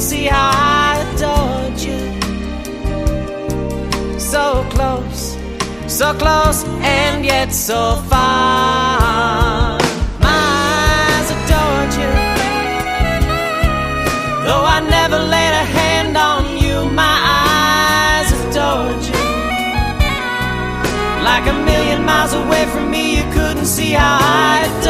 see how I adored you. So close and yet so far. My eyes adored you, though I never laid a hand on you. My eyes adored you. Like a million miles away from me, you couldn't see how I adored you.